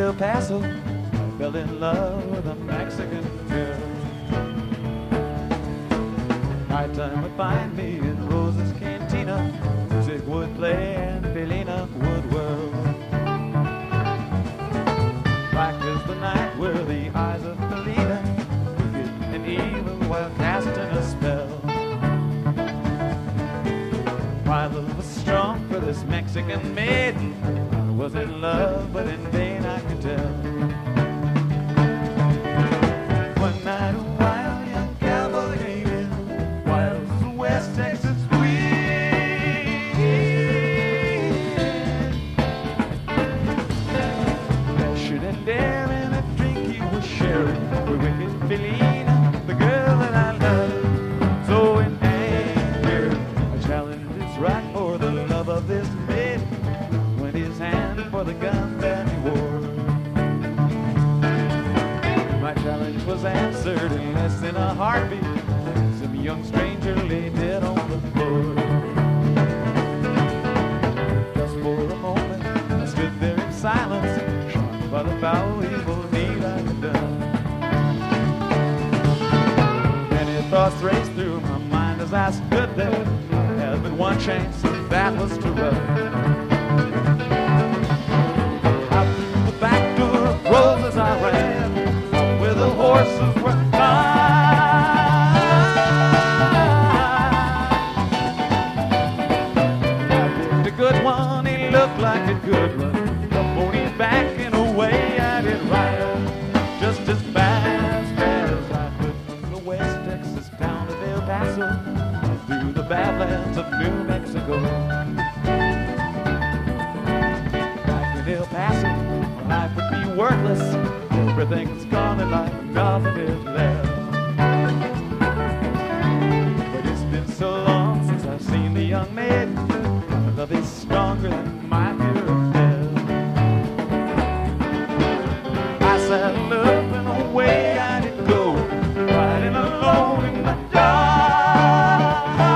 El Paso, I fell in love with a Mexican girl. Nighttime would find me in Rosa's Cantina. Music would play and Felina would whirl. Black as the night were the eyes of Felina, wicked and evil while casting a spell. My love was strong for this Mexican maiden. I was in love, but in vain I could tell. One night a wild young cowboy came in, wild as the West Texas wind. Dashed and daring, a drink he was sharing with wicked Felina, the girl that I love. So in anger, I challenged his right for the love of this maiden. Went his hand for the gun that he wore. My challenge was answered in less than a heartbeat. Some young stranger lay dead on the floor. Just for a moment, I stood there in silence, shocked by the foul evil deed I had done. Many thoughts raced through my mind as I stood there. I had but one chance, and that was to run. Out through the back door of Rosa's I ran, where the horses were tied. I picked a good one, he looked like a good one. Up on his back and away I did ride, just as fast as I could, from the West Texas town of El Paso, through the badlands of New Mexico. Back in El Paso, my life would be worthless. Everything's gone in life and nothing is left. But it's been so long since I've seen the young maiden. My love is stronger than my fear of death. I saddled up and away I did go, riding alone in the dark.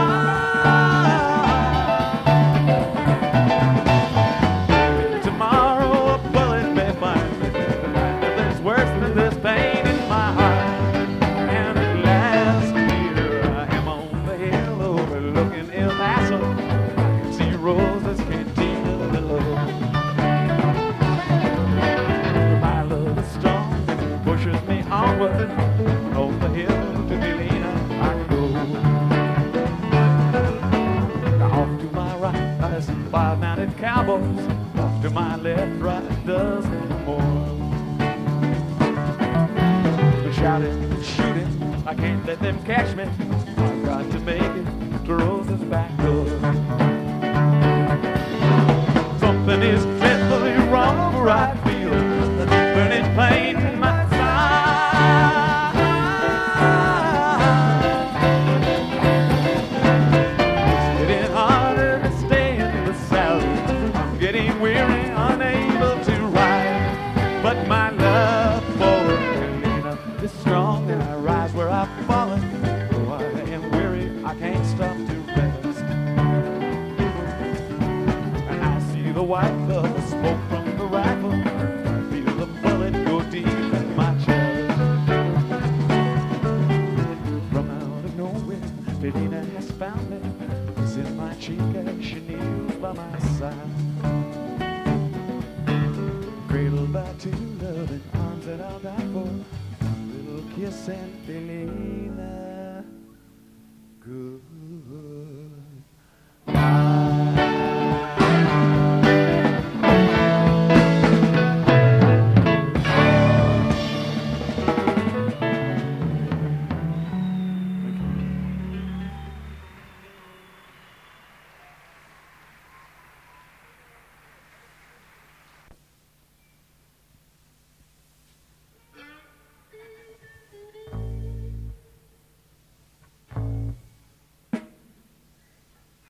Tomorrow a bullet may find me, but there's worse than this pain in my heart. And at last here I am on the hill overlooking El Paso. I can see Rosa's Cantina below. My love is strong and it pushes me onward. On the hill to Felina I go. Off to my right I see 5 mounted cowboys. Off to my left, right a dozen more. They're shouting and shooting, I can't let them catch me. I've got to make it to Rosa's back door. Something is dreadfully wrong, for I feel the burning pain in my side. It's getting harder to stay in the saddle. I'm getting weary, unable to ride. But my love for Felina is strong, and I rise where I've fallen. Though I am weary, I can't stop to rest. And I see the white glove, the smoke from the rifle. I feel the bullet go deep in my chest. From out of nowhere, Felina has found me. Kisses my cheek as she kneels by my side. Cradled by 2 loving arms that I'll die for. A little kiss and Felina.